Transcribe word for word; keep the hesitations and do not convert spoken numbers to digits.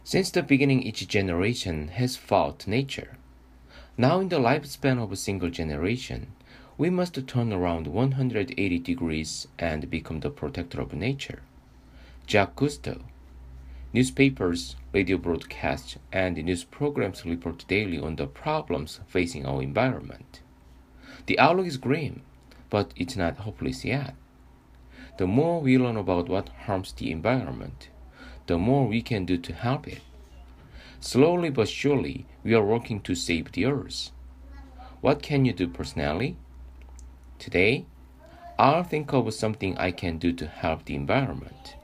Since the beginning, each generation has fought nature. Now, in the lifespan of a single generation, we must turn around one hundred eighty degrees and become the protector of nature. Jacques Cousteau. Newspapers, radio broadcasts, and news programs report daily on the problems facing our environment. The outlook is grim, but it's not hopeless yet. The more we learn about what harms the environment, the more we can do to help it. Slowly but surely, we are working to save the earth. What can you do personally? Today, I'll think of something I can do to help the environment.